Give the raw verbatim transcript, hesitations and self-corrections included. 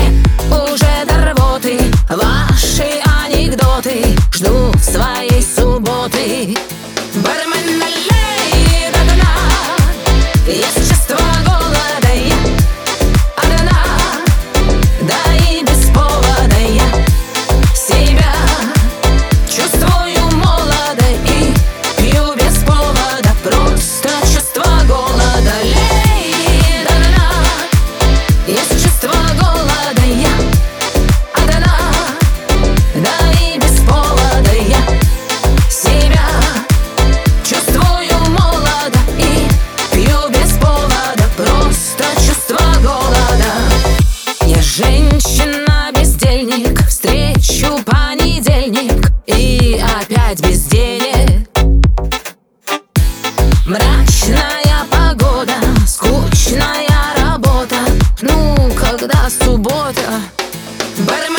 уже до рвоты. Ваши анекдоты ждут своей субботы. Бармен, налей до дна, есть чувство голода я одна, да и без повода я себя чувствую молодо и пью без повода, просто чувство голода. Лей до дна, есть чувство голода я одна, да и без повода я себя чувствую молодо и пью без повода, просто чувство голода. Я женщина-бездельник, встречу понедельник и опять без денег. Мрачная погода, скучная работа, ну когда суббота. Бармен